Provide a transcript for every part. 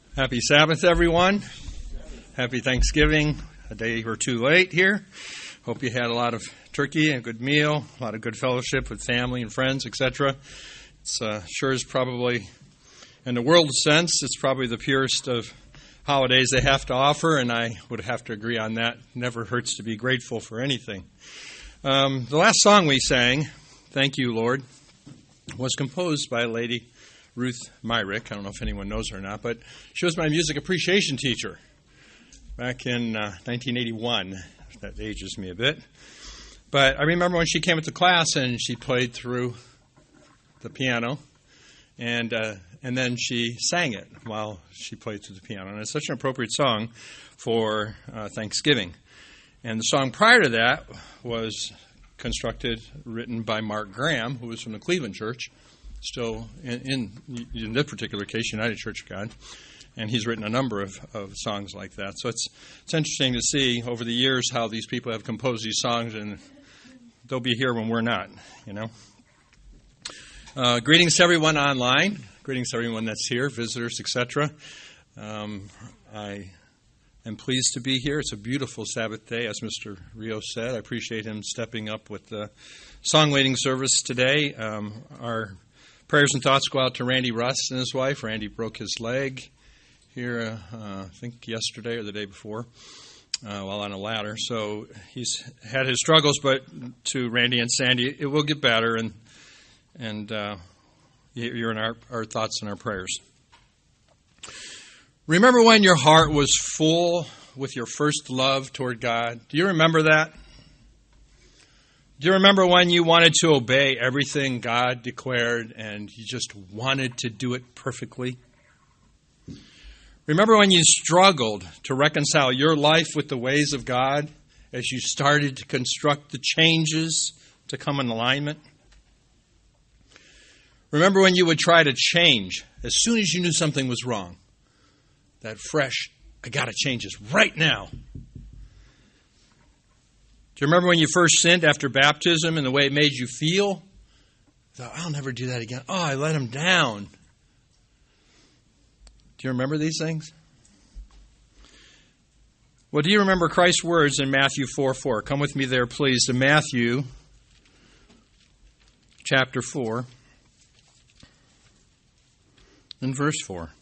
Happy Sabbath, everyone. Happy Thanksgiving, a day or two late here. Hope you had a lot of turkey and a good meal, a lot of good fellowship with family and friends, etc. It's sure is probably, in the world sense, it's probably the purest of holidays they have to offer, and I would have to agree on that. Never hurts to be grateful for anything. The last song we sang, Thank You, Lord, was composed by a lady, Ruth Myrick. I don't know if anyone knows her or not, but she was my music appreciation teacher back in 1981. That ages me a bit. But I remember when she came into class and she played through the piano, and then she sang it while she played through the piano. And it's such an appropriate song for Thanksgiving. And the song prior to that was written by Mark Graham, who was from the Cleveland Church, still in this particular case, United Church of God, and he's written a number of songs like that. So it's interesting to see over the years how these people have composed these songs, and they'll be here when we're not, you know. Greetings to everyone online. Greetings to everyone that's here, visitors, etc. I am pleased to be here. It's a beautiful Sabbath day, as Mr. Rio said. I appreciate him stepping up with the song leading service today. Our prayers and thoughts go out to Randy Russ and his wife. Randy broke his leg here, I think yesterday or the day before, while on a ladder. So he's had his struggles, but to Randy and Sandy, it will get better, and you're in our thoughts and our prayers. Remember when your heart was full with your first love toward God? Do you remember that? Do you remember when you wanted to obey everything God declared and you just wanted to do it perfectly? Remember when you struggled to reconcile your life with the ways of God as you started to construct the changes to come in alignment? Remember when you would try to change as soon as you knew something was wrong? That fresh, I got to change this right now. Do you remember when you first sinned after baptism and the way it made you feel? You thought, I'll never do that again. Oh, I let him down. Do you remember these things? Well, do you remember Christ's words in Matthew 4:4? Come with me there, please, to Matthew chapter 4 and verse 4.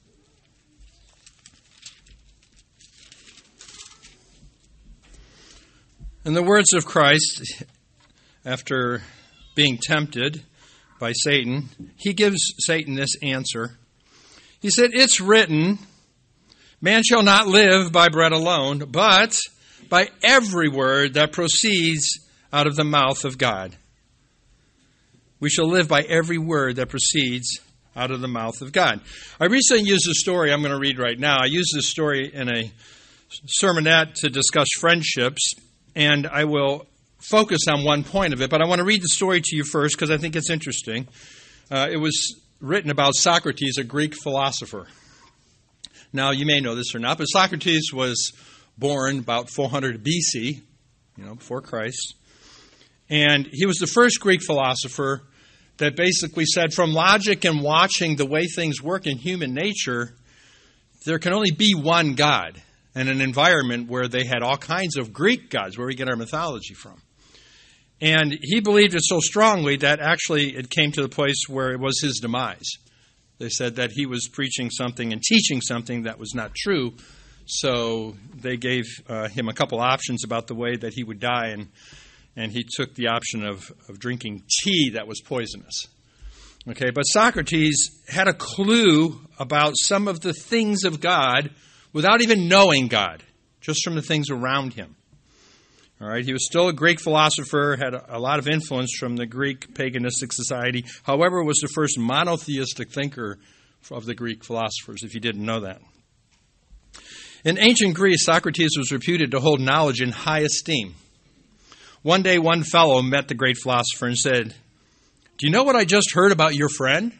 In the words of Christ, after being tempted by Satan, he gives Satan this answer. He said, it's written, man shall not live by bread alone, but by every word that proceeds out of the mouth of God. We shall live by every word that proceeds out of the mouth of God. I recently used a story I'm going to read right now. I used this story in a sermonette to discuss friendships, and I will focus on one point of it, but I want to read the story to you first because I think it's interesting. It was written about Socrates, a Greek philosopher. Now, you may know this or not, but Socrates was born about 400 BC, before Christ. And he was the first Greek philosopher that basically said, from logic and watching the way things work in human nature, there can only be one God. And an environment where they had all kinds of Greek gods, where we get our mythology from. And he believed it so strongly that actually it came to the place where it was his demise. They said that he was preaching something and teaching something that was not true, so they gave him a couple options about the way that he would die, and he took the option of drinking tea that was poisonous. Okay, but Socrates had a clue about some of the things of God without even knowing God, just from the things around him. All right, he was still a Greek philosopher, had a lot of influence from the Greek paganistic society. However, was the first monotheistic thinker of the Greek philosophers, if you didn't know that. In ancient Greece, Socrates was reputed to hold knowledge in high esteem. One day, one fellow met the great philosopher and said, do you know what I just heard about your friend?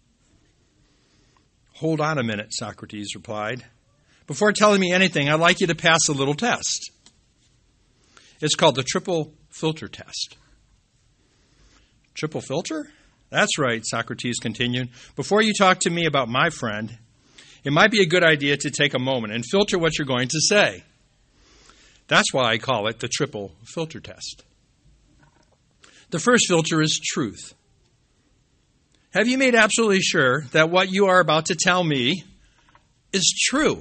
Hold on a minute, Socrates replied. Before telling me anything, I'd like you to pass a little test. It's called the triple filter test. Triple filter? That's right, Socrates continued. Before you talk to me about my friend, it might be a good idea to take a moment and filter what you're going to say. That's why I call it the triple filter test. The first filter is truth. Have you made absolutely sure that what you are about to tell me is true?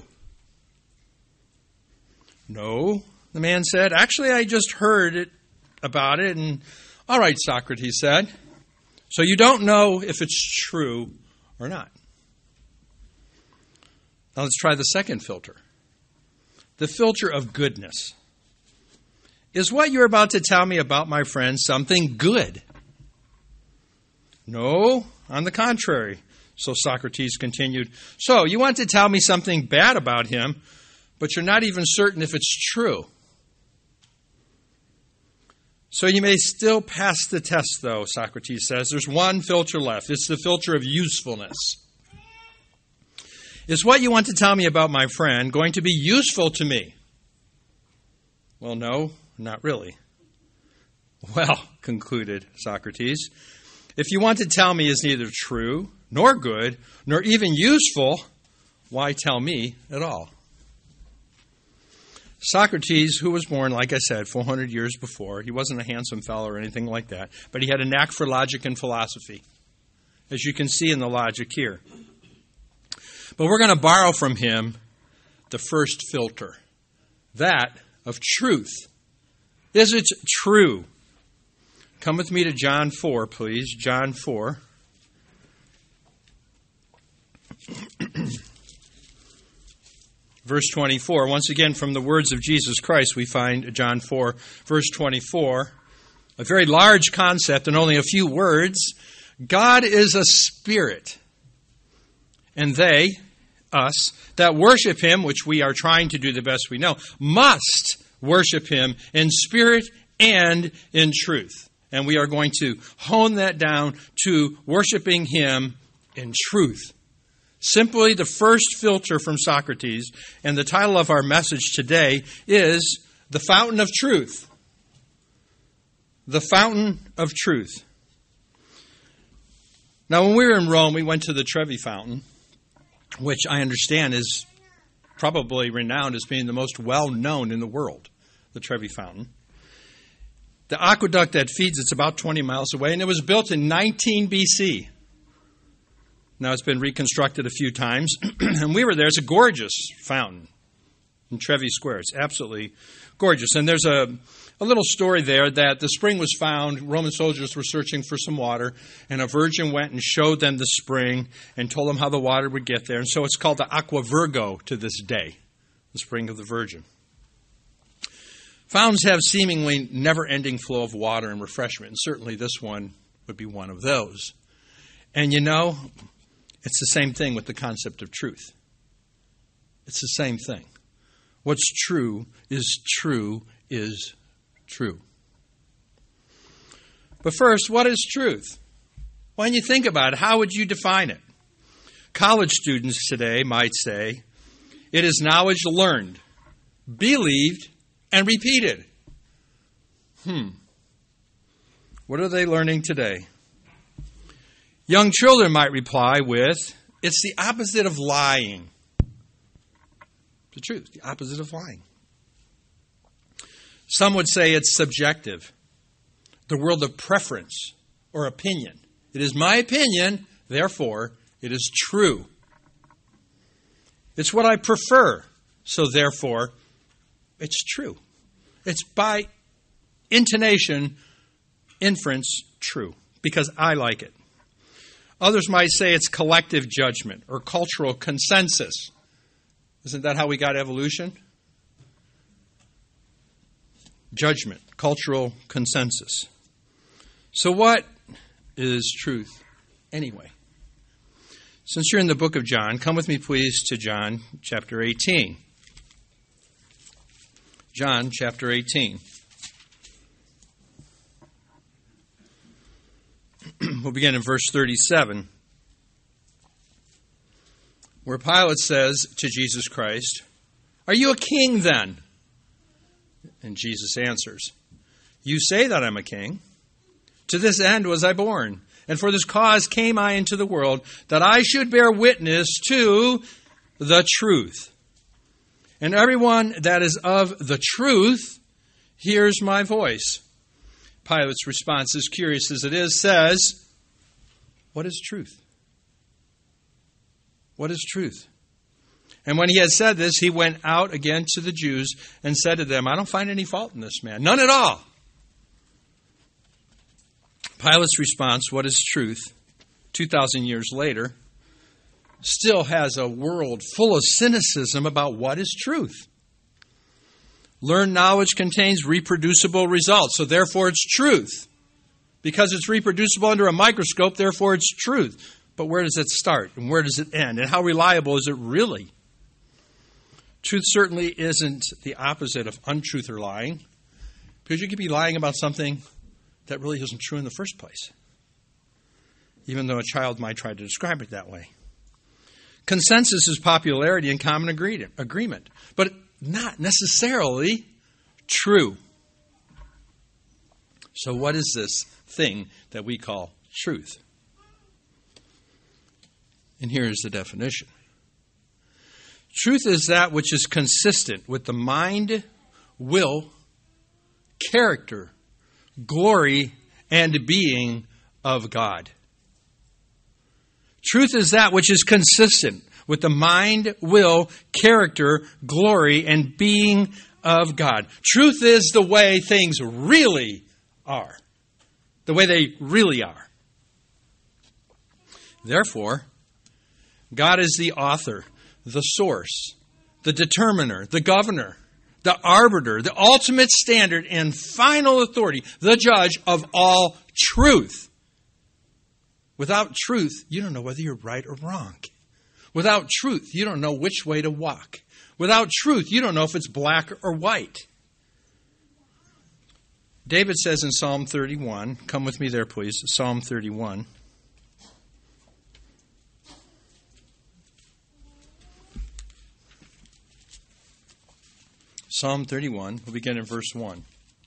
No, the man said. Actually, I just heard about it, and all right, Socrates said. So you don't know if it's true or not. Now let's try the second filter. The filter of goodness. Is what you're about to tell me about my friend something good? No, on the contrary. So Socrates continued, so you want to tell me something bad about him, but you're not even certain if it's true. So you may still pass the test, though, Socrates says. There's one filter left. It's the filter of usefulness. Is what you want to tell me about my friend going to be useful to me? Well, no, not really. Well, concluded Socrates, if you want to tell me is neither true, nor good, nor even useful, why tell me at all? Socrates, who was born, like I said, 400 years before, he wasn't a handsome fellow or anything like that, but he had a knack for logic and philosophy, as you can see in the logic here. But we're going to borrow from him the first filter, that of truth. Is it true? Come with me to John 4, please. John 4. Verse 24. Once again, from the words of Jesus Christ, we find John 4, verse 24. A very large concept in only a few words. God is a spirit. And they, us, that worship him, which we are trying to do the best we know, must worship him in spirit and in truth. And we are going to hone that down to worshiping him in truth. Simply the first filter from Socrates, and the title of our message today is The Fountain of Truth. The Fountain of Truth. Now, when we were in Rome, we went to the Trevi Fountain, which I understand is probably renowned as being the most well-known in the world, the Trevi Fountain. The aqueduct that feeds it's about 20 miles away, and it was built in 19 BC. Now it's been reconstructed a few times, and we were there. It's a gorgeous fountain in Trevi Square. It's absolutely gorgeous. And there's a little story there that the spring was found. Roman soldiers were searching for some water, and a virgin went and showed them the spring and told them how the water would get there. And so it's called the Aqua Virgo to this day, the spring of the Virgin. Fountains have seemingly never-ending flow of water and refreshment, and certainly this one would be one of those. And you know, it's the same thing with the concept of truth. It's the same thing. What's true is true is true. But first, what is truth? When you think about it, how would you define it? College students today might say, it is knowledge learned, believed, and repeated. What are they learning today? Young children might reply with, it's the opposite of lying. The truth, the opposite of lying. Some would say it's subjective, the world of preference or opinion. It is my opinion, therefore it is true. It's what I prefer, so therefore it's true. It's by intonation, inference, true, because I like it. Others might say it's collective judgment or cultural consensus. Isn't that how we got evolution? Judgment, cultural consensus. So what is truth anyway? Since you're in the book of John, come with me please to John chapter 18. John chapter 18. We'll begin in verse 37, where Pilate says to Jesus Christ, "Are you a king then?" And Jesus answers, "You say that I'm a king. To this end was I born, and for this cause came I into the world, that I should bear witness to the truth. And everyone that is of the truth hears my voice. Pilate's response, as curious as it is, says, what is truth? What is truth? And when he had said this, he went out again to the Jews and said to them, I don't find any fault in this man. None at all. Pilate's response, what is truth, 2,000 years later, still has a world full of cynicism about what is truth. Learned knowledge contains reproducible results, so therefore it's truth. Because it's reproducible under a microscope, therefore it's truth. But where does it start and where does it end? And how reliable is it really? Truth certainly isn't the opposite of untruth or lying, because you could be lying about something that really isn't true in the first place, even though a child might try to describe it that way. Consensus is popularity and common agreement, but not necessarily true. So what is this thing that we call truth? And here is the definition. Truth is that which is consistent with the mind, will, character, glory, and being of God. Truth is that which is consistent with the mind, will, character, glory, and being of God. Truth is the way things really are. The way they really are. Therefore, God is the author, the source, the determiner, the governor, the arbiter, the ultimate standard and final authority, the judge of all truth. Without truth, you don't know whether you're right or wrong. Without truth, you don't know which way to walk. Without truth, you don't know if it's black or white. David says in Psalm 31, come with me there please, Psalm 31. Psalm 31, we'll begin in verse 1.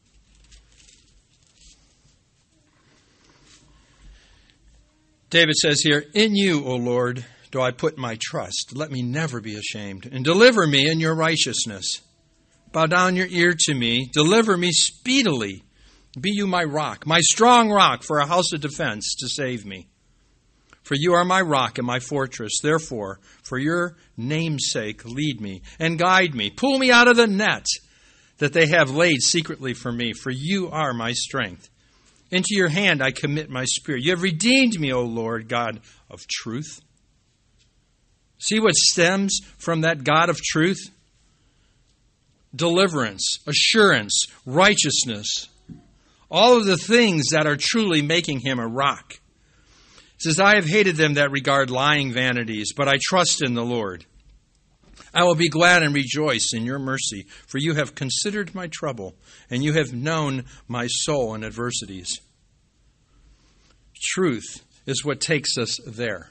David says here, in you, O Lord, do I put my trust. Let me never be ashamed. And deliver me in your righteousness. Bow down your ear to me. Deliver me speedily. Be you my rock, my strong rock for a house of defense to save me. For you are my rock and my fortress. Therefore, for your name's sake, lead me and guide me. Pull me out of the net that they have laid secretly for me. For you are my strength. Into your hand I commit my spirit. You have redeemed me, O Lord, God of truth. See what stems from that God of truth? Deliverance, assurance, righteousness. All of the things that are truly making him a rock. It says, I have hated them that regard lying vanities, but I trust in the Lord. I will be glad and rejoice in your mercy, for you have considered my trouble, and you have known my soul in adversities. Truth is what takes us there.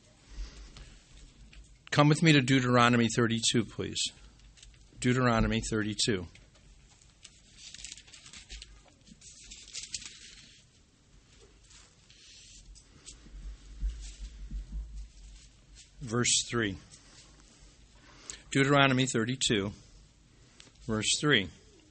Come with me to Deuteronomy 32, please. Deuteronomy 32. Verse 3. Deuteronomy 32, verse 3.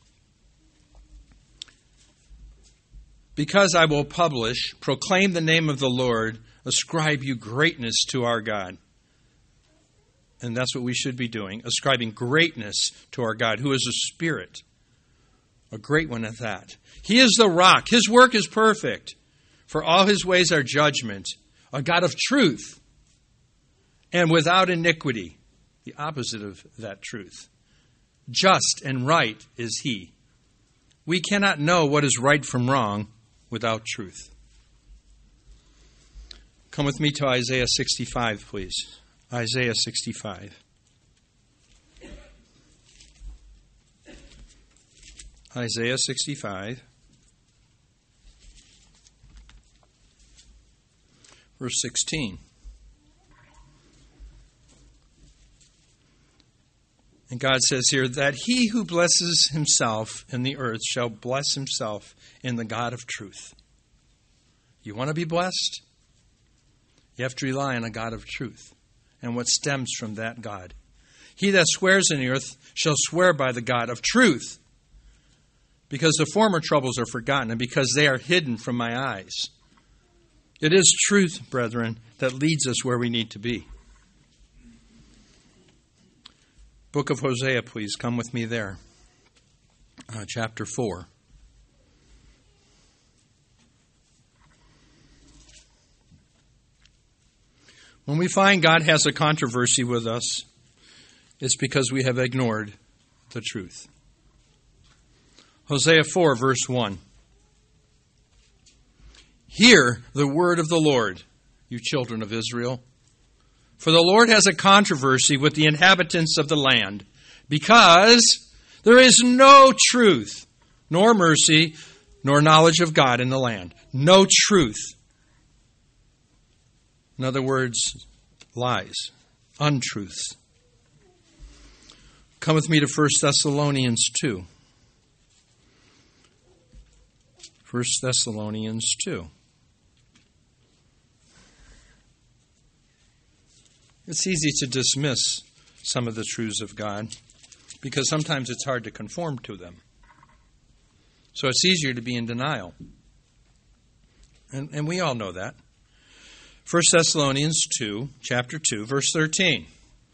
Because I will proclaim the name of the Lord, ascribe you greatness to our God. And that's what we should be doing, ascribing greatness to our God, who is a spirit, a great one at that. He is the rock. His work is perfect, for all his ways are judgment, a God of truth, and without iniquity, the opposite of that truth. Just and right is he. We cannot know what is right from wrong without truth. Come with me to Isaiah 65, please. Isaiah 65. Isaiah 65. Verse 16. And God says here that he who blesses himself in the earth shall bless himself in the God of truth. You want to be blessed? You have to rely on a God of truth and what stems from that God. He that swears in the earth shall swear by the God of truth, because the former troubles are forgotten, and because they are hidden from my eyes. It is truth, brethren, that leads us where we need to be. Book of Hosea, please. Come with me there. Chapter 4. When we find God has a controversy with us, it's because we have ignored the truth. Hosea 4, verse 1. Hear the word of the Lord, you children of Israel. For the Lord has a controversy with the inhabitants of the land, because there is no truth, nor mercy, nor knowledge of God in the land. No truth. In other words, lies, untruths. Come with me to 1 Thessalonians 2. 1 Thessalonians 2. It's easy to dismiss some of the truths of God because sometimes it's hard to conform to them. So it's easier to be in denial. And we all know that. 1 Thessalonians 2, chapter 2, verse 13.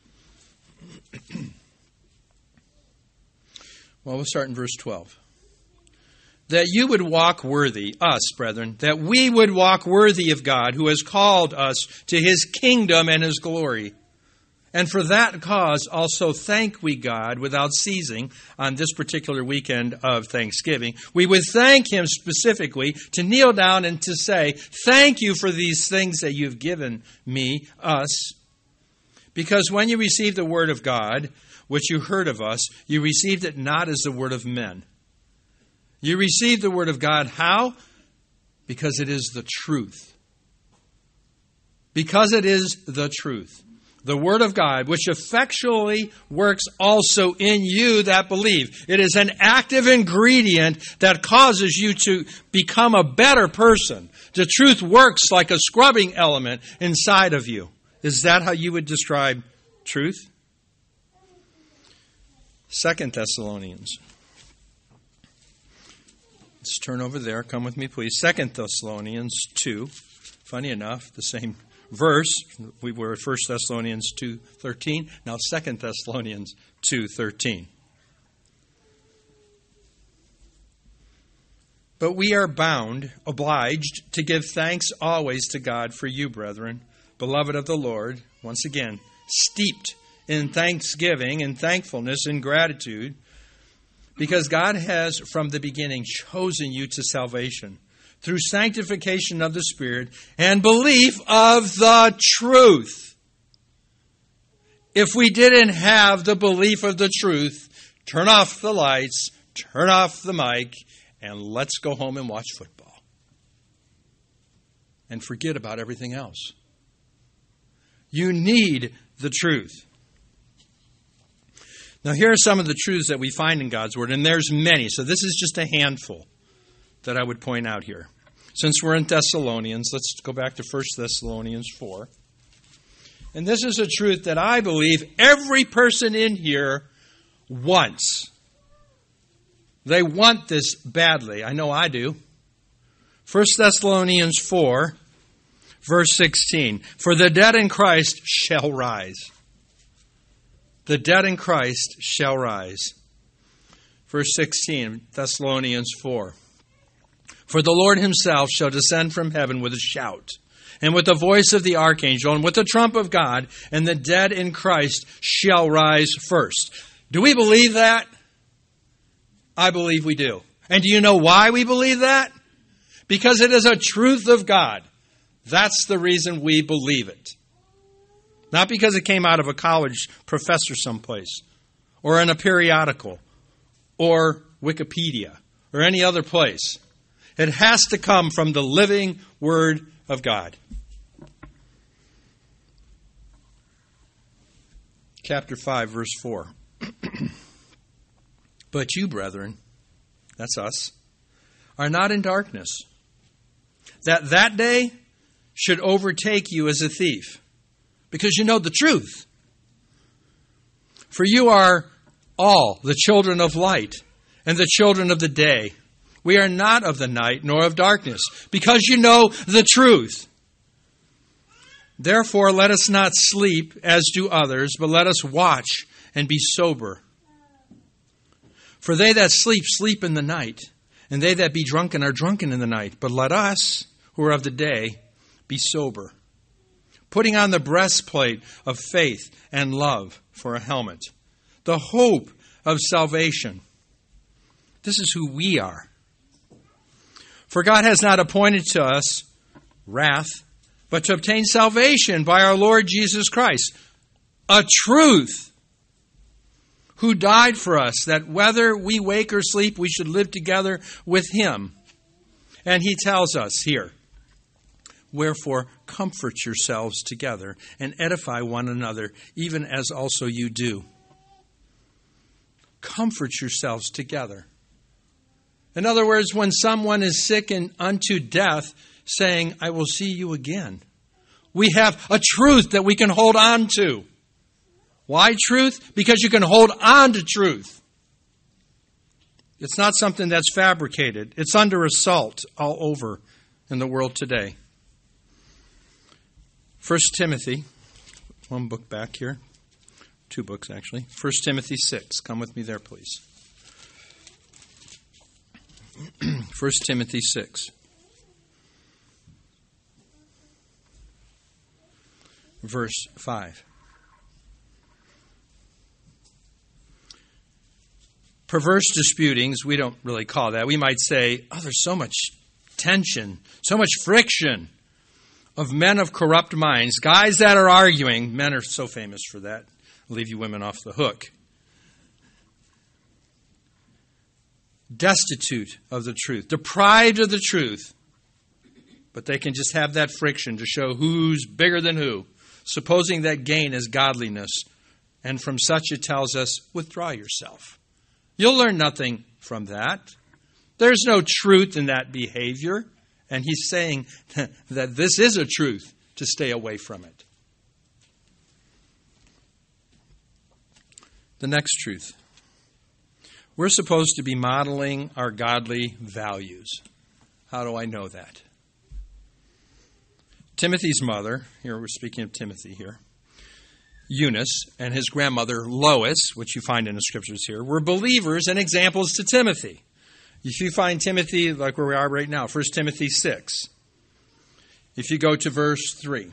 Well, we'll start in verse 12. That you would walk worthy, us, brethren, that we would walk worthy of God, who has called us to his kingdom and his glory. And for that cause also thank we God without ceasing on this particular weekend of Thanksgiving. We would thank him specifically to kneel down and to say, thank you for these things that you've given me, us. Because when you received the word of God, which you heard of us, you received it not as the word of men. You received the word of God how? Because it is the truth. Because it is the truth. The word of God, which effectually works also in you that believe. It is an active ingredient that causes you to become a better person. The truth works like a scrubbing element inside of you. Is that how you would describe truth? 2 Thessalonians. Let's turn over there. Come with me, please. 2 Thessalonians 2. Funny enough, the same verse. We were at 1 Thessalonians 2:13. Now 2 Thessalonians 2:13. But we are obliged to give thanks always to God for you, brethren, beloved of the Lord, once again, steeped in thanksgiving and thankfulness and gratitude, because God has from the beginning chosen you to salvation through sanctification of the Spirit and belief of the truth. If we didn't have the belief of the truth, turn off the lights, turn off the mic, and let's go home and watch football. And forget about everything else. You need the truth. Now, here are some of the truths that we find in God's Word, and there's many, so this is just a handful that I would point out here. Since we're in Thessalonians, let's go back to 1 Thessalonians 4. And this is a truth that I believe every person in here wants. They want this badly. I know I do. 1 Thessalonians 4, verse 16. For the dead in Christ shall rise. The dead in Christ shall rise. Verse 16, Thessalonians 4. For the Lord himself shall descend from heaven with a shout, and with the voice of the archangel, and with the trump of God, and the dead in Christ shall rise first. Do we believe that? I believe we do. And do you know why we believe that? Because it is a truth of God. That's the reason we believe it. Not because it came out of a college professor someplace, or in a periodical, or Wikipedia, or any other place. It has to come from the living Word of God. Chapter 5, verse 4. But you, brethren, that's us, are not in darkness, that day should overtake you as a thief. Because you know the truth. For you are all the children of light and the children of the day. We are not of the night nor of darkness, because you know the truth. Therefore, let us not sleep as do others, but let us watch and be sober. For they that sleep, sleep in the night, and they that be drunken are drunken in the night. But let us, who are of the day, be sober, putting on the breastplate of faith and love for a helmet, the hope of salvation. This is who we are. For God has not appointed to us wrath, but to obtain salvation by our Lord Jesus Christ, a truth, who died for us, that whether we wake or sleep, we should live together with him. And he tells us here, wherefore comfort yourselves together and edify one another, even as also you do. Comfort yourselves together. In other words, when someone is sick and unto death, saying, I will see you again, we have a truth that we can hold on to. Why truth? Because you can hold on to truth. It's not something that's fabricated. It's under assault all over in the world today. 1 Timothy, one book back here. Two books, actually. 1 Timothy 6. Come with me there, please. 1 Timothy 6. Verse 5. Perverse disputings, we don't really call that. We might say, there's so much tension, so much friction of men of corrupt minds, guys that are arguing. Men are so famous for that. Leave you women off the hook. Destitute of the truth, deprived of the truth. But they can just have that friction to show who's bigger than who, supposing that gain is godliness. And from such it tells us, withdraw yourself. You'll learn nothing from that. There's no truth in that behavior. And he's saying that this is a truth, to stay away from it. The next truth. We're supposed to be modeling our godly values. How do I know that? Timothy's mother, here we're speaking of Timothy here, Eunice, and his grandmother Lois, which you find in the scriptures here, were believers and examples to Timothy. If you find Timothy, like where we are right now, 1 Timothy 6, if you go to verse 3.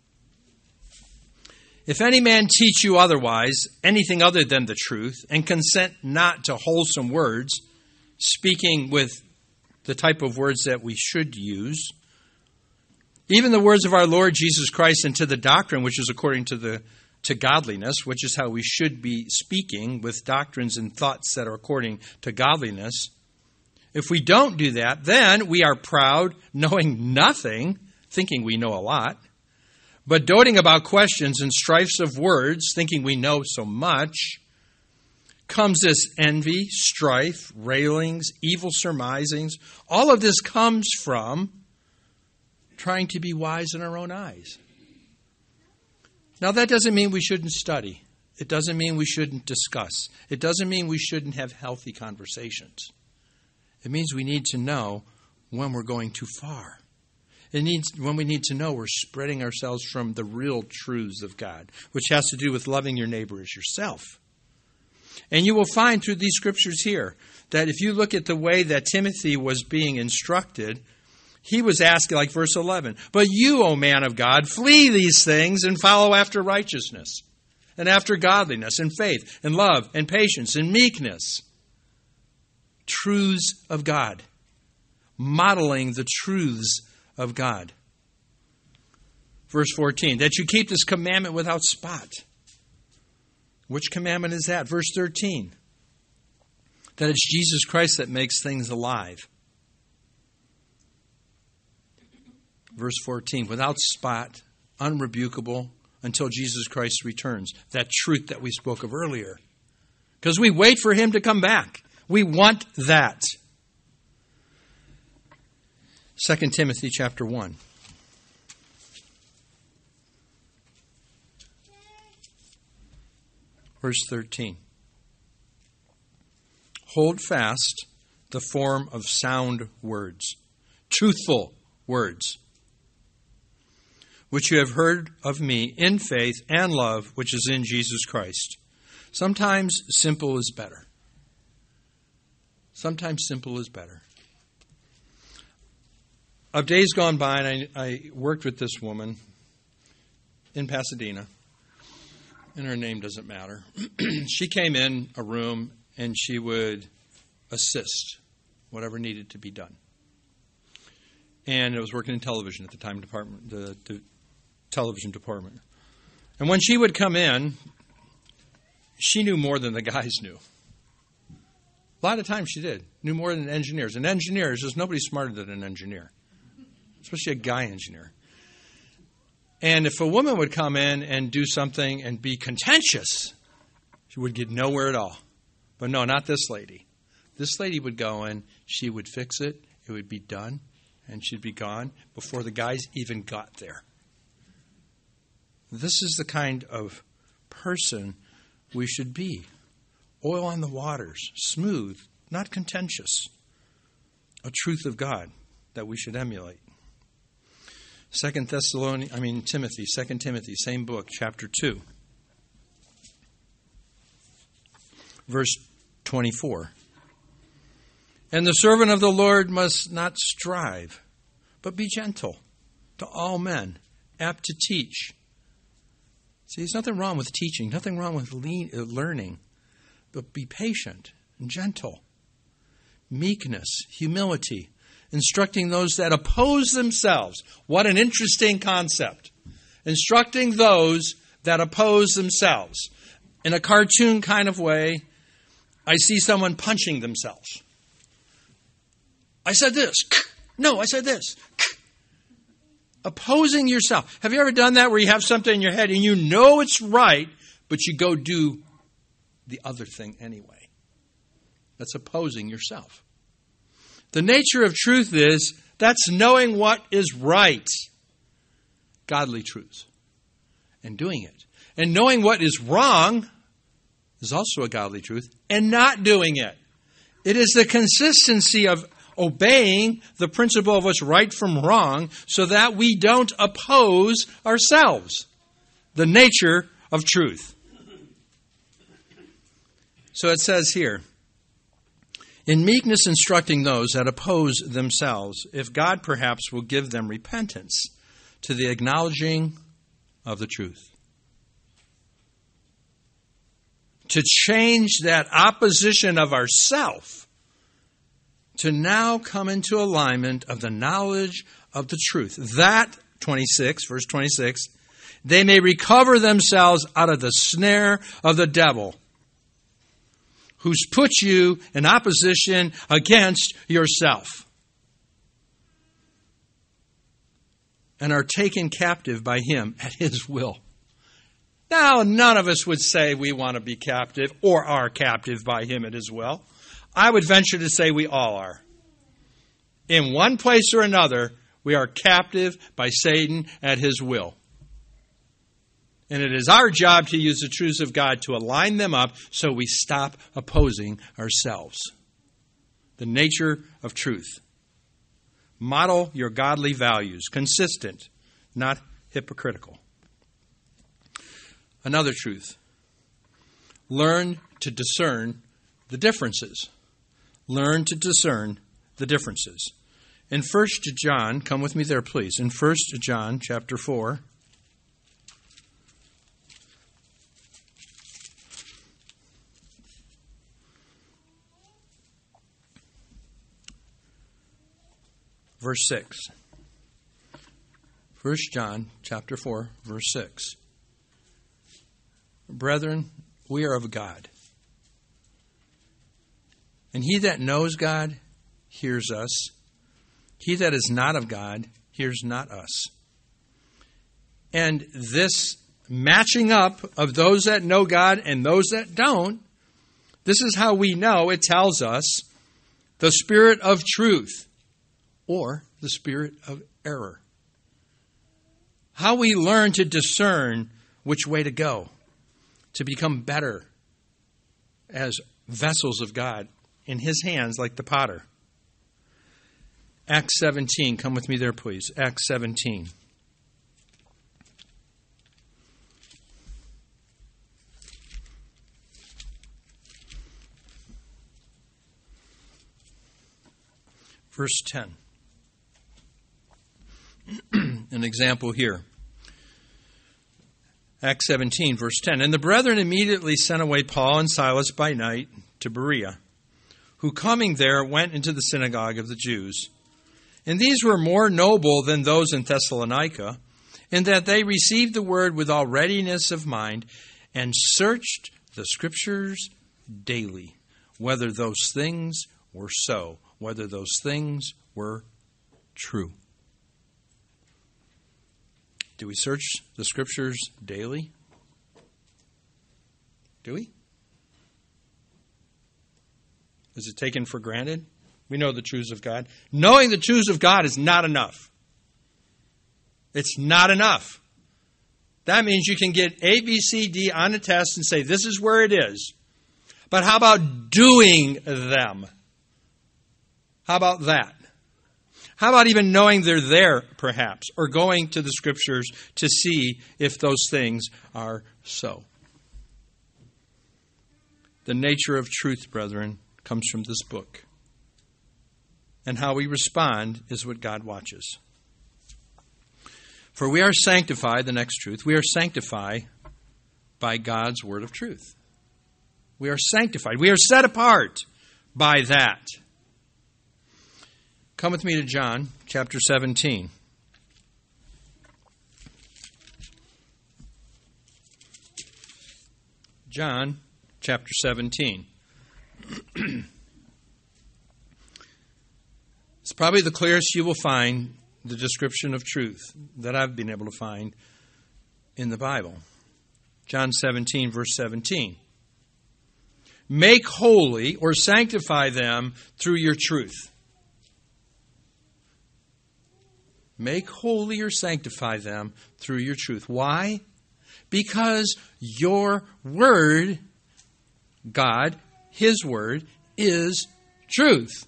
If any man teach you otherwise, anything other than the truth, and consent not to wholesome words, speaking with the type of words that we should use, even the words of our Lord Jesus Christ, and to the doctrine which is according to godliness, which is how we should be speaking, with doctrines and thoughts that are according to godliness. If we don't do that, then we are proud, knowing nothing, thinking we know a lot, but doting about questions and strifes of words, thinking we know so much. Comes this envy, strife, railings, evil surmisings. All of this comes from trying to be wise in our own eyes. Now, that doesn't mean we shouldn't study. It doesn't mean we shouldn't discuss. It doesn't mean we shouldn't have healthy conversations. It means we need to know when we're going too far. It means when we need to know we're spreading ourselves from the real truths of God, which has to do with loving your neighbor as yourself. And you will find through these scriptures here that if you look at the way that Timothy was being instructed, he was asking, like verse 11, but you, O man of God, flee these things and follow after righteousness and after godliness and faith and love and patience and meekness. Truths of God. Modeling the truths of God. Verse 14, that you keep this commandment without spot. Which commandment is that? Verse 13, that it's Jesus Christ that makes things alive. Verse 14, without spot, unrebukable, until Jesus Christ returns. That truth that we spoke of earlier. Because we wait for him to come back. We want that. 2 Timothy chapter 1. Verse 13. Hold fast the form of sound words, truthful words, which you have heard of me in faith and love, which is in Jesus Christ. Sometimes simple is better. Sometimes simple is better. Of days gone by, and I worked with this woman in Pasadena, and her name doesn't matter. She came in a room, and she would assist whatever needed to be done. And I was working in television at the time, the television department. And when she would come in, she knew more than the guys knew. A lot of times she did. Knew more than engineers. And engineers, there's nobody smarter than an engineer, especially a guy engineer. And if a woman would come in and do something and be contentious, she would get nowhere at all. But no, not this lady. This lady would go in, she would fix it, it would be done, and she'd be gone before the guys even got there. This is the kind of person we should be. Oil on the waters, smooth, not contentious. A truth of God that we should emulate. 2 Timothy, same book, chapter 2. Verse 24. And the servant of the Lord must not strive, but be gentle to all men, apt to teach. See, there's nothing wrong with teaching, nothing wrong with learning, but be patient and gentle. Meekness, humility, instructing those that oppose themselves. What an interesting concept. Instructing those that oppose themselves. In a cartoon kind of way, I see someone punching themselves. I said this. No, I said this. Opposing yourself. Have you ever done that where you have something in your head and you know it's right, but you go do the other thing anyway? That's opposing yourself. The nature of truth is that's knowing what is right. Godly truths. And doing it. And knowing what is wrong is also a godly truth. And not doing it. It is the consistency of obeying the principle of what's right from wrong so that we don't oppose ourselves. The nature of truth. So it says here, in meekness instructing those that oppose themselves, if God perhaps will give them repentance to the acknowledging of the truth. To change that opposition of ourself to now come into alignment of the knowledge of the truth. That, verse 26, they may recover themselves out of the snare of the devil, who's put you in opposition against yourself, and are taken captive by him at his will. Now, none of us would say we want to be captive or are captive by him at his will. I would venture to say we all are. In one place or another, we are captive by Satan at his will. And it is our job to use the truths of God to align them up so we stop opposing ourselves. The nature of truth. Model your godly values, consistent, not hypocritical. Another truth. Learn to discern the differences. Learn to discern the differences. In 1 John, come with me there, please. In 1 John chapter 4, verse 6. 1 John chapter 4, verse 6. Brethren, we are of God. And he that knows God hears us. He that is not of God hears not us. And this matching up of those that know God and those that don't, this is how we know. It tells us the spirit of truth or the spirit of error. How we learn to discern which way to go, to become better as vessels of God in His hands like the potter. Acts 17. Come with me there, please. Acts 17. Verse 10. An example here. Acts 17, verse 10. And the brethren immediately sent away Paul and Silas by night to Berea, who coming there went into the synagogue of the Jews. And these were more noble than those in Thessalonica, in that they received the word with all readiness of mind, and searched the Scriptures daily, whether those things were so, whether those things were true. Do we search the Scriptures daily? Do we? Is it taken for granted? We know the truths of God. Knowing the truths of God is not enough. It's not enough. That means you can get A, B, C, D on a test and say, this is where it is. But how about doing them? How about that? How about even knowing they're there, perhaps, or going to the Scriptures to see if those things are so? The nature of truth, brethren, comes from this book. And how we respond is what God watches. For we are sanctified, the next truth, we are sanctified by God's word of truth. We are sanctified. We are set apart by that. Come with me to John chapter 17. John chapter 17. It's probably the clearest you will find the description of truth that I've been able to find in the Bible. John 17, verse 17. Make holy or sanctify them through your truth. Make holy or sanctify them through your truth. Why? Because your word, God, His word, is truth.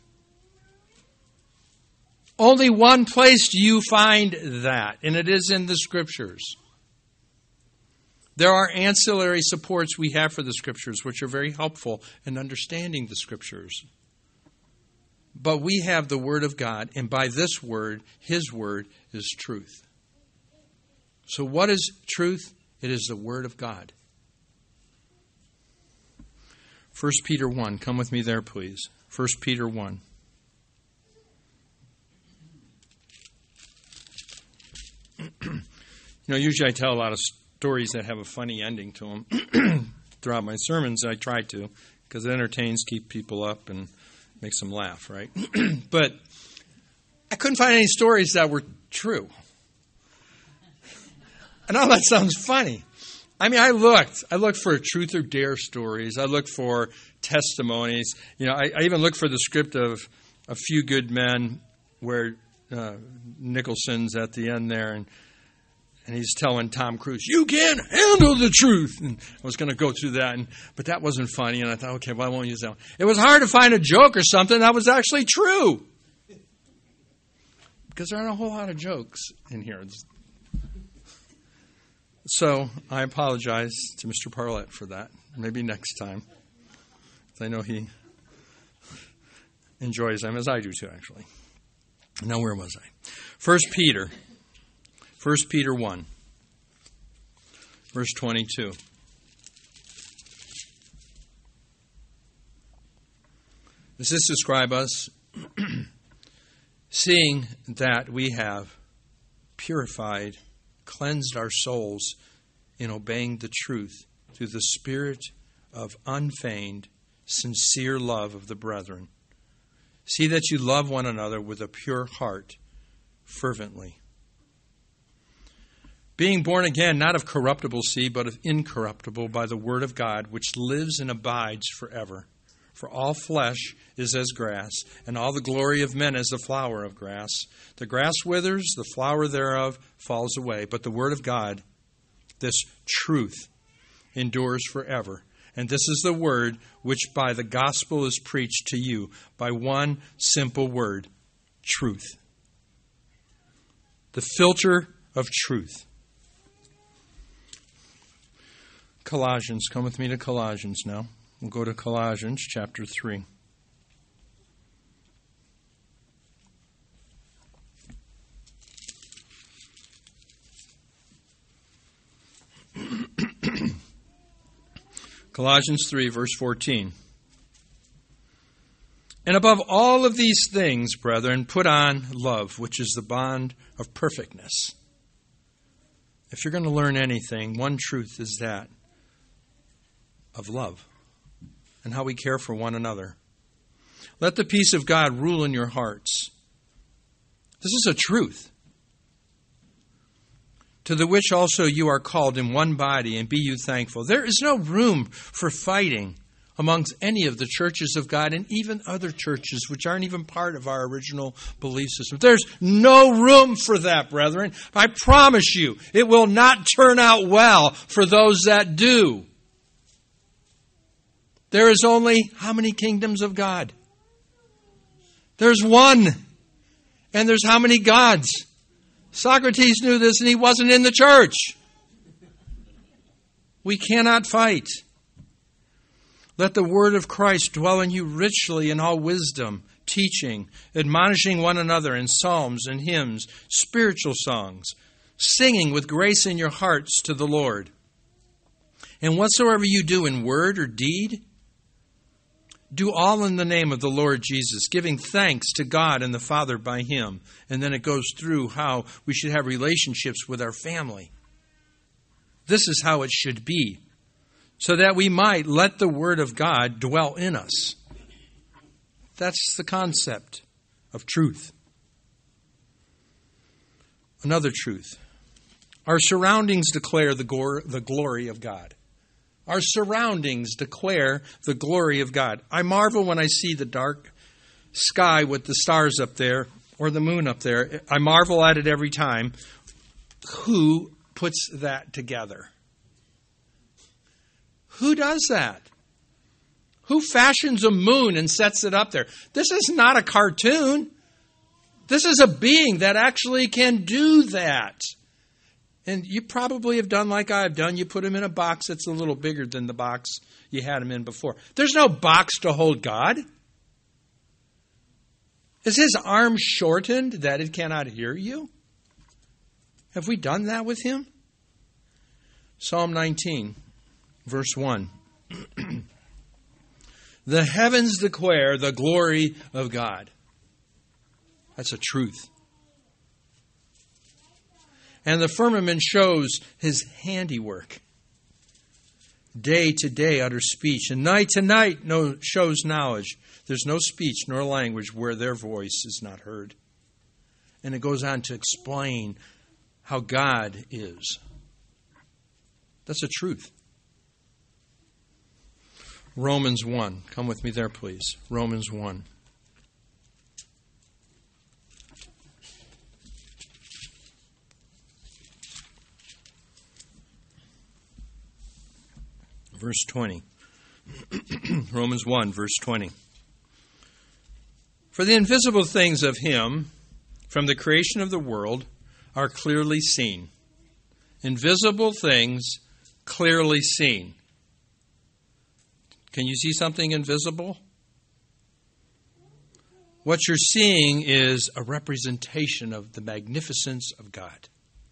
Only one place do you find that, and it is in the Scriptures. There are ancillary supports we have for the Scriptures, which are very helpful in understanding the Scriptures. But we have the Word of God, and by this Word, His Word is truth. So what is truth? It is the Word of God. 1 Peter 1. Come with me there, please. 1 Peter 1. Usually I tell a lot of stories that have a funny ending to them throughout my sermons. I try to, because it entertains, keeps people up, and makes them laugh, right? But I couldn't find any stories that were true. I know that sounds funny. I mean, I looked for truth or dare stories. I looked for testimonies. I even looked for the script of A Few Good Men, where Nicholson's at the end there, and he's telling Tom Cruise, you can't handle the truth. And I was going to go through that, but that wasn't funny. And I thought, okay, well, I won't use that one. It was hard to find a joke or something that was actually true. Because there aren't a whole lot of jokes in here. So I apologize to Mr. Parlett for that. Maybe next time. I know he enjoys them, as I do too, actually. Now, where was I? 1 Peter 1, verse 22. Does this describe us? Seeing that we have purified, cleansed our souls in obeying the truth through the spirit of unfeigned, sincere love of the brethren. See that you love one another with a pure heart, fervently. Being born again, not of corruptible seed, but of incorruptible, by the word of God, which lives and abides forever. For all flesh is as grass, and all the glory of men as the flower of grass. The grass withers, the flower thereof falls away. But the word of God, this truth, endures forever. And this is the word which by the gospel is preached to you, by one simple word, truth. The filter of truth. Colossians. Come with me to Colossians now. We'll go to Colossians chapter 3. Colossians 3, verse 14. And above all of these things, brethren, put on love, which is the bond of perfectness. If you're going to learn anything, one truth is that of love and how we care for one another. Let the peace of God rule in your hearts. This is a truth. To the which also you are called in one body, and be you thankful. There is no room for fighting amongst any of the churches of God, and even other churches which aren't even part of our original belief system. There's no room for that, brethren. I promise you, it will not turn out well for those that do. There is only how many kingdoms of God? There's one. And there's how many gods? Socrates knew this and he wasn't in the church. We cannot fight. Let the word of Christ dwell in you richly in all wisdom, teaching, admonishing one another in psalms and hymns, spiritual songs, singing with grace in your hearts to the Lord. And whatsoever you do in word or deed, do all in the name of the Lord Jesus, giving thanks to God and the Father by Him. And then it goes through how we should have relationships with our family. This is how it should be, so that we might let the Word of God dwell in us. That's the concept of truth. Another truth. Our surroundings declare the glory of God. Our surroundings declare the glory of God. I marvel when I see the dark sky with the stars up there or the moon up there. I marvel at it every time. Who puts that together? Who does that? Who fashions a moon and sets it up there? This is not a cartoon. This is a being that actually can do that. And you probably have done like I've done. You put him in a box that's a little bigger than the box you had him in before. There's no box to hold God. Is his arm shortened that it cannot hear you? Have we done that with him? Psalm 19, verse 1. The heavens declare the glory of God. That's a truth. And the firmament shows his handiwork. Day to day utters speech, and night to night shows knowledge. There's no speech nor language where their voice is not heard. And it goes on to explain how God is. That's a truth. Romans 1. Come with me there, please. Romans 1. Verse 20. Romans 1, verse 20. For the invisible things of him from the creation of the world are clearly seen. Invisible things clearly seen. Can you see something invisible? What you're seeing is a representation of the magnificence of God.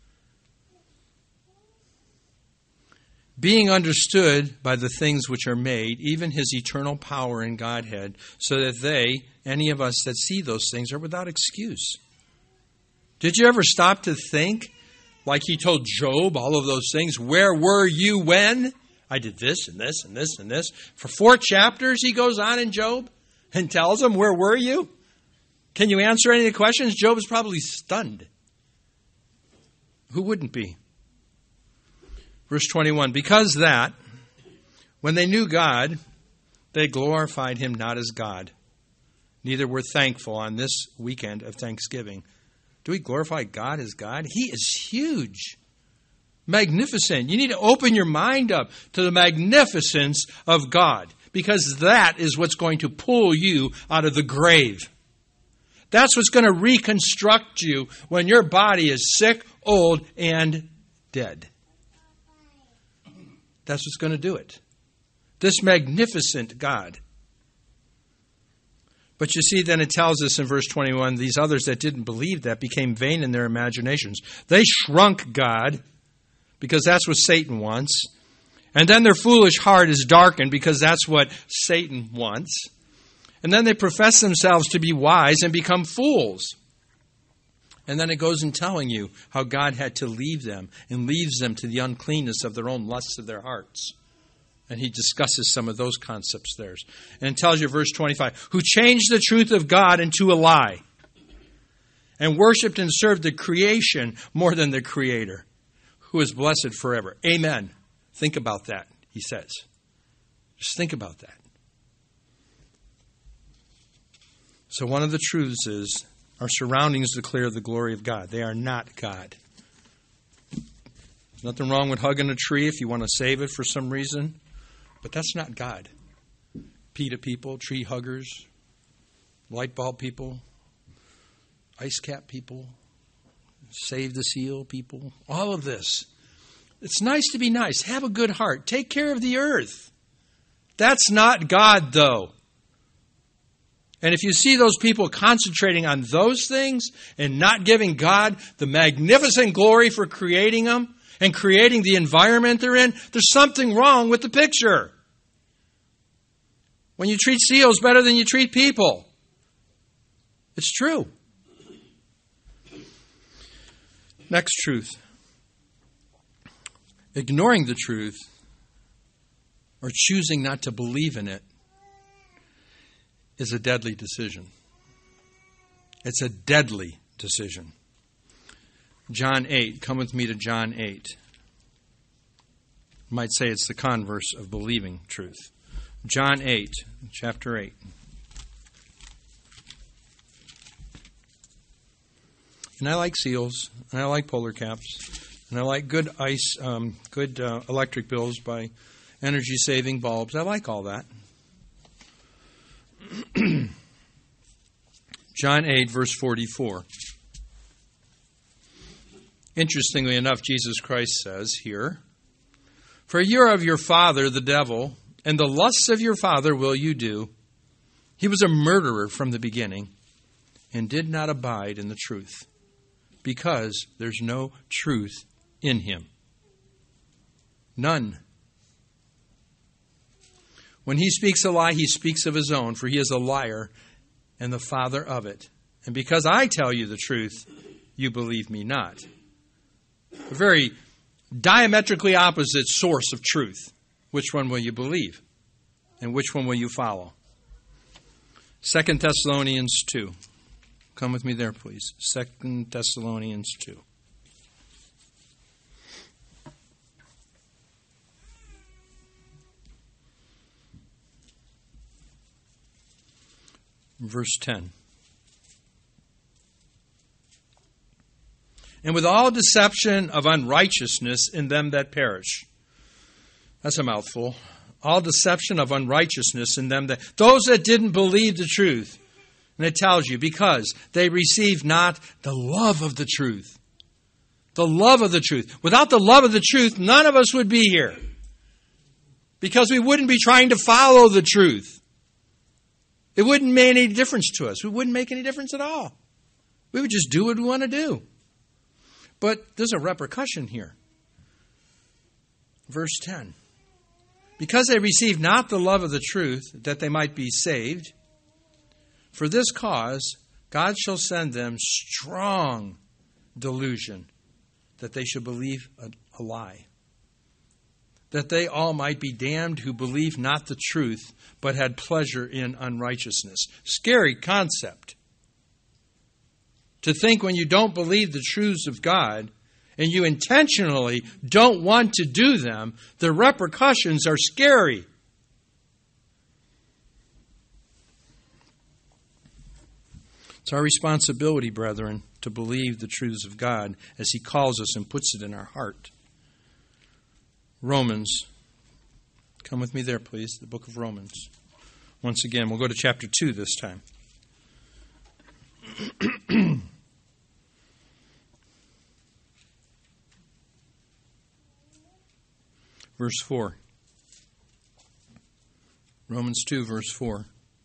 Being understood by the things which are made, even his eternal power and Godhead, so that any of us that see those things, are without excuse. Did you ever stop to think, like he told Job, all of those things, where were you when? I did this and this and this and this. For 4 chapters he goes on in Job and tells him, where were you? Can you answer any of the questions? Job is probably stunned. Who wouldn't be? Verse 21, because that, when they knew God, they glorified him not as God. Neither were thankful on this weekend of Thanksgiving. Do we glorify God as God? He is huge. Magnificent. You need to open your mind up to the magnificence of God, because that is what's going to pull you out of the grave. That's what's going to reconstruct you when your body is sick, old, and dead. That's what's going to do it. This magnificent God. But you see, then it tells us in verse 21, these others that didn't believe that became vain in their imaginations. They shrunk God, because that's what Satan wants. And then their foolish heart is darkened, because that's what Satan wants. And then they profess themselves to be wise and become fools. And then it goes in telling you how God had to leave them and leaves them to the uncleanness of their own lusts of their hearts. And he discusses some of those concepts there. And it tells you, verse 25, who changed the truth of God into a lie and worshipped and served the creation more than the Creator, who is blessed forever. Amen. Think about that, he says. Just think about that. So one of the truths is our surroundings declare the glory of God. They are not God. There's nothing wrong with hugging a tree if you want to save it for some reason, but that's not God. PETA people, tree huggers, light bulb people, ice cap people, save the seal people, all of this. It's nice to be nice. Have a good heart. Take care of the earth. That's not God, though. And if you see those people concentrating on those things and not giving God the magnificent glory for creating them and creating the environment they're in, there's something wrong with the picture. When you treat seals better than you treat people, it's true. Next truth. Ignoring the truth or choosing not to believe in it is a deadly decision. It's a deadly decision. John 8. Come with me to John 8. You might say it's the converse of believing truth. John 8, chapter 8. And I like seals, and I like polar caps, and I like good ice, good electric bills by energy-saving bulbs. I like all that. John 8, verse 44. Interestingly enough, Jesus Christ says here, for you are of your father, the devil, and the lusts of your father will you do. He was a murderer from the beginning and did not abide in the truth, because there's no truth in him. None. When he speaks a lie, he speaks of his own, for he is a liar and the father of it. And because I tell you the truth, you believe me not. A very diametrically opposite source of truth. Which one will you believe? And which one will you follow? 2 Thessalonians 2. Come with me there, please. 2 Thessalonians 2. Verse 10. And with all deception of unrighteousness in them that perish. That's a mouthful. All deception of unrighteousness in them those that didn't believe the truth. And it tells you, because they received not the love of the truth. The love of the truth. Without the love of the truth, none of us would be here. Because we wouldn't be trying to follow the truth. It wouldn't make any difference to us. It wouldn't make any difference at all. We would just do what we want to do. But there's a repercussion here. Verse 10. Because they received not the love of the truth, that they might be saved, for this cause God shall send them strong delusion, that they should believe a lie, that they all might be damned who believed not the truth, but had pleasure in unrighteousness. Scary concept. To think when you don't believe the truths of God, and you intentionally don't want to do them, the repercussions are scary. It's our responsibility, brethren, to believe the truths of God as He calls us and puts it in our heart. Romans. Come with me there, please. The book of Romans. Once again, we'll go to chapter 2 this time. Verse 4. Romans 2, verse 4.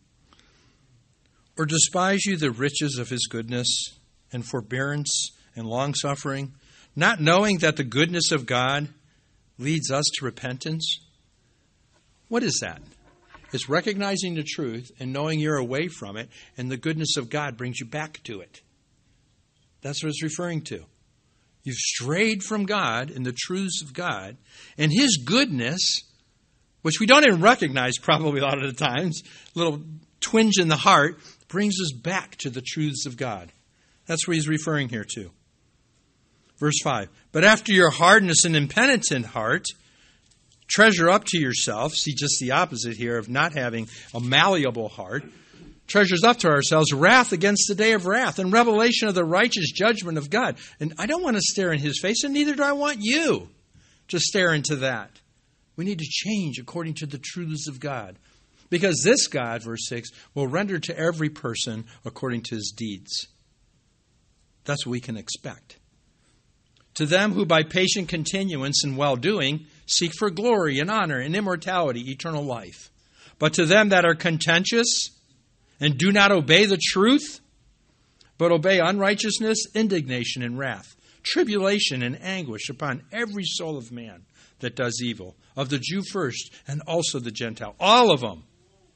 Or despise you the riches of his goodness and forbearance and longsuffering, not knowing that the goodness of God leads us to repentance? What is that? It's recognizing the truth and knowing you're away from it, and the goodness of God brings you back to it. That's what it's referring to. You've strayed from God and the truths of God, and his goodness, which we don't even recognize probably a lot of the times, a little twinge in the heart, brings us back to the truths of God. That's what he's referring here to. Verse 5, but after your hardness and impenitent heart, treasure up to yourself, see just the opposite here of not having a malleable heart, treasures up to ourselves wrath against the day of wrath and revelation of the righteous judgment of God. And I don't want to stare in his face, and neither do I want you to stare into that. We need to change according to the truths of God. Because this God, verse 6, will render to every person according to his deeds. That's what we can expect. To them who by patient continuance in well-doing seek for glory and honor and immortality, eternal life. But to them that are contentious and do not obey the truth, but obey unrighteousness, indignation and wrath, tribulation and anguish upon every soul of man that does evil, of the Jew first and also the Gentile, all of them.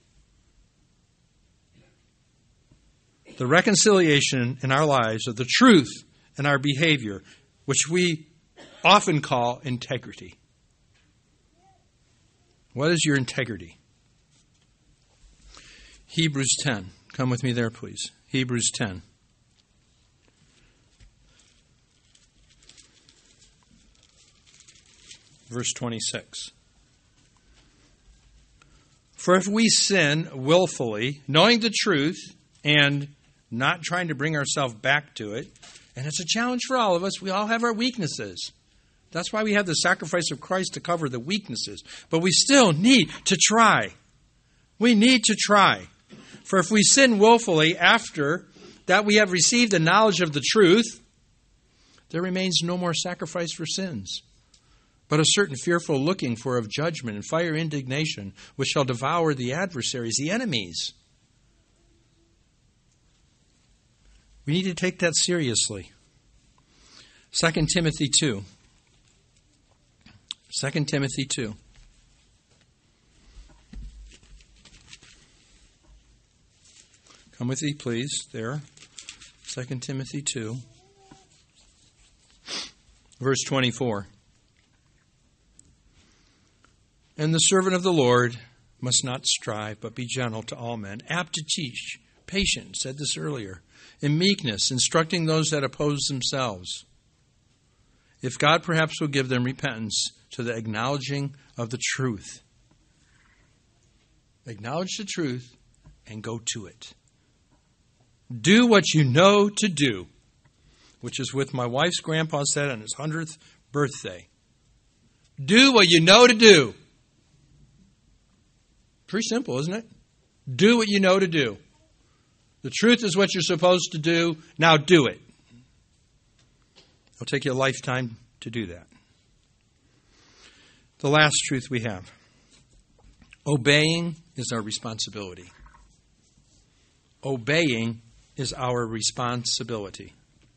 The reconciliation in our lives of the truth in our behavior, which we often call integrity. What is your integrity? Hebrews 10. Come with me there, please. Hebrews 10. Verse 26. For if we sin willfully, knowing the truth and not trying to bring ourselves back to it, and it's a challenge for all of us. We all have our weaknesses. That's why we have the sacrifice of Christ to cover the weaknesses. But we still need to try. We need to try. For if we sin willfully after that we have received the knowledge of the truth, there remains no more sacrifice for sins, but a certain fearful looking for of judgment and fire indignation, which shall devour the adversaries, the enemies. We need to take that seriously. 2 Timothy 2. 2 Timothy 2. Come with me, please, there. 2 Timothy 2. Verse 24. And the servant of the Lord must not strive, but be gentle to all men, apt to teach, patient, said this earlier, in meekness, instructing those that oppose themselves. If God perhaps will give them repentance to the acknowledging of the truth. Acknowledge the truth and go to it. Do what you know to do, which is what my wife's grandpa said on his 100th birthday. Do what you know to do. Pretty simple, isn't it? Do what you know to do. The truth is what you're supposed to do. Now do it. It'll take you a lifetime to do that. The last truth we have. Obeying is our responsibility. Obeying is our responsibility.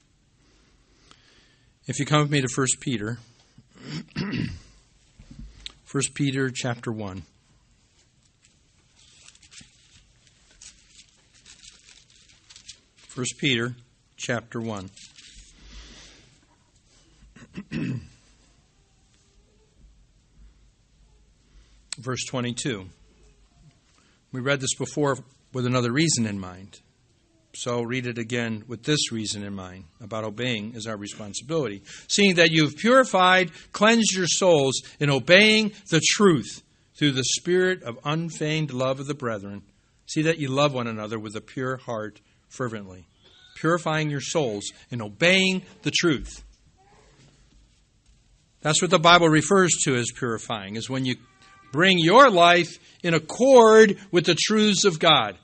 If you come with me to 1 Peter. 1 Peter chapter 1. 1 Peter chapter 1. Verse 22. We read this before with another reason in mind. So read it again with this reason in mind, about obeying is our responsibility. Seeing that you've purified, cleansed your souls in obeying the truth through the spirit of unfeigned love of the brethren. See that you love one another with a pure heart fervently. Purifying your souls in obeying the truth. That's what the Bible refers to as purifying, is when you bring your life in accord with the truths of God.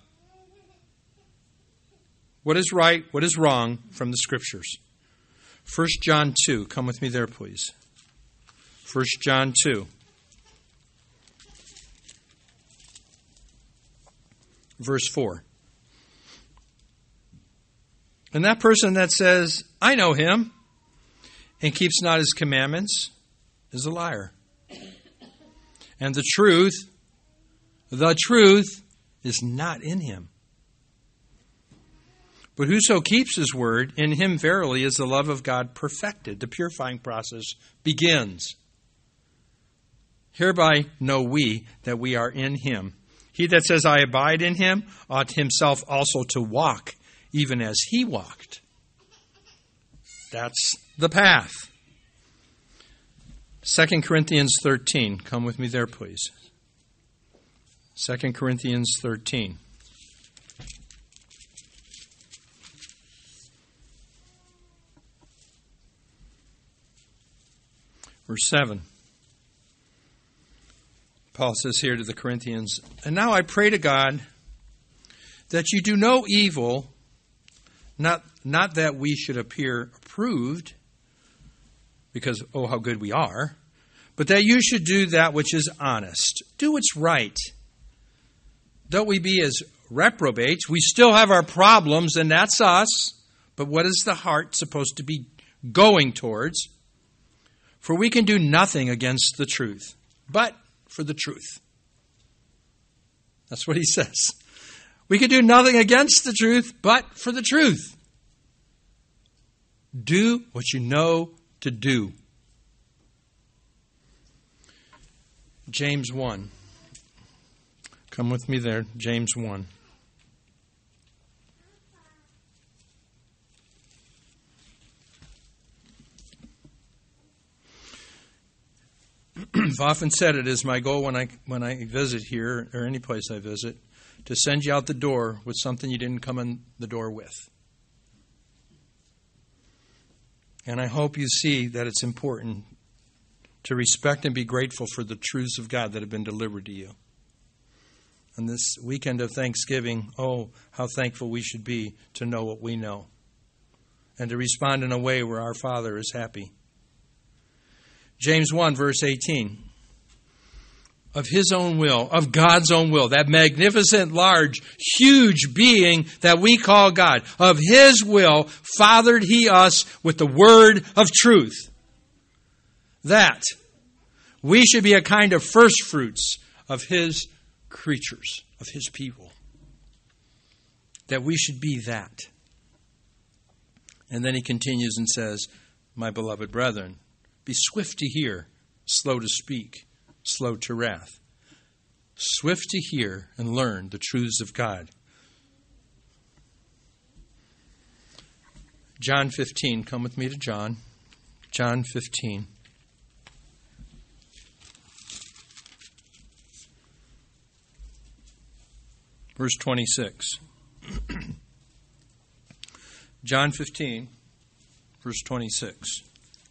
What is right, what is wrong from the Scriptures. 1 John 2. Come with me there, please. 1 John 2. Verse 4. And that person that says, I know him, and keeps not his commandments, is a liar. And the truth is not in him. But whoso keeps his word, in him verily is the love of God perfected. The purifying process begins. Hereby know we that we are in him. He that says, I abide in him, ought himself also to walk, even as he walked. That's the path. 2 Corinthians 13. Come with me there, please. 2 Corinthians 13. Verse 7. Paul says here to the Corinthians, and now I pray to God that you do no evil, not that we should appear approved, because, oh, how good we are, but that you should do that which is honest. Do what's right. Don't we be as reprobates. We still have our problems, and that's us. But what is the heart supposed to be going towards? For we can do nothing against the truth, but for the truth. That's what he says. We can do nothing against the truth, but for the truth. Do what you know to do. James 1. Come with me there, James 1. I've often said it is my goal when I visit here, or any place I visit, to send you out the door with something you didn't come in the door with. And I hope you see that it's important to respect and be grateful for the truths of God that have been delivered to you. On this weekend of Thanksgiving, oh, how thankful we should be to know what we know and to respond in a way where our Father is happy. James 1, verse 18. Of his own will, of God's own will, that magnificent, large, huge being that we call God, of his will fathered he us with the word of truth, that we should be a kind of first fruits of his creatures, of his people. That we should be that. And then he continues and says, my beloved brethren, be swift to hear, slow to speak, slow to wrath. Swift to hear and learn the truths of God. John 15. Come with me to John. John 15. Verse 26. John 15, verse 26.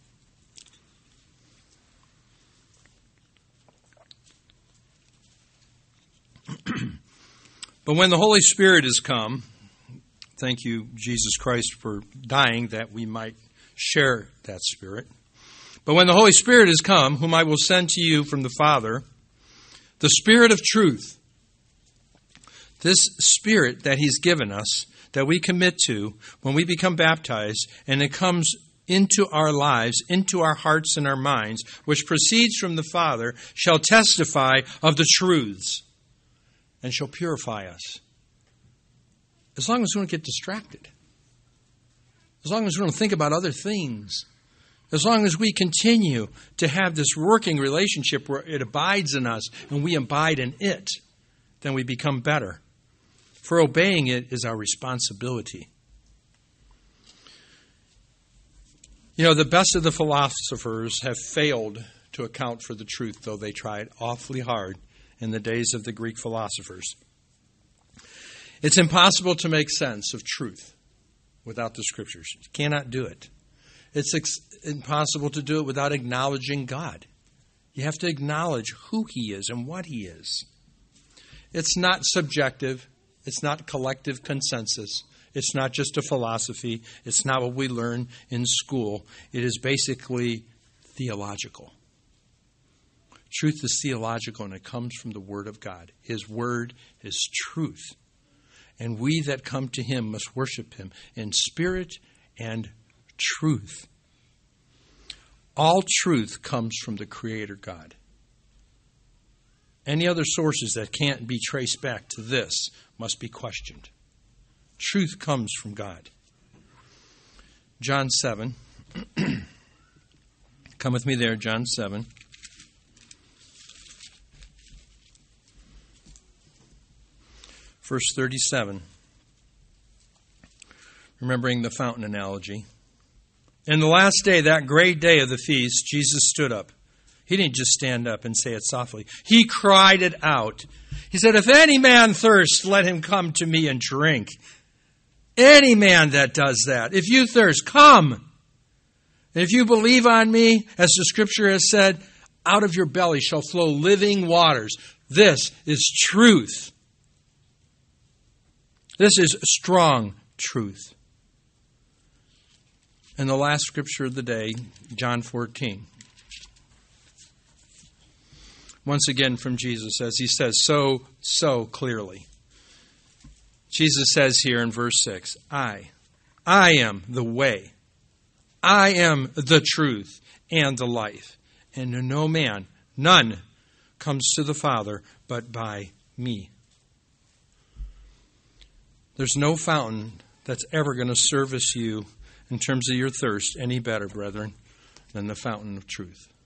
But when the Holy Spirit is come, thank you, Jesus Christ, for dying that we might share that Spirit. But when the Holy Spirit is come, whom I will send to you from the Father, the Spirit of truth, this Spirit that He's given us, that we commit to when we become baptized, and it comes into our lives, into our hearts and our minds, which proceeds from the Father, shall testify of the truths and shall purify us. As long as we don't get distracted. As long as we don't think about other things. As long as we continue to have this working relationship where it abides in us and we abide in it, then we become better. For obeying it is our responsibility. You know, the best of the philosophers have failed to account for the truth, though they tried awfully hard in the days of the Greek philosophers. It's impossible to make sense of truth without the Scriptures. You cannot do it. It's impossible to do it without acknowledging God. You have to acknowledge who He is and what He is. It's not subjective. It's not collective consensus. It's not just a philosophy. It's not what we learn in school. It is basically theological. Truth is theological, and it comes from the Word of God. His Word is truth. And we that come to Him must worship Him in spirit and truth. All truth comes from the Creator God. Any other sources that can't be traced back to this must be questioned. Truth comes from God. John 7. Come with me there, John 7. Verse 37. Remembering the fountain analogy. In the last day, that great day of the feast, Jesus stood up. He didn't just stand up and say it softly. He cried it out. He said, if any man thirst, let him come to me and drink. Any man that does that. If you thirst, come. And if you believe on me, as the Scripture has said, out of your belly shall flow living waters. This is truth. This is strong truth. And the last scripture of the day, John 14. Once again from Jesus, as He says so clearly. Jesus says here in verse 6, I am the way. I am the truth and the life. And no man, none, comes to the Father but by me. There's no fountain that's ever going to service you in terms of your thirst any better, brethren, than the fountain of truth.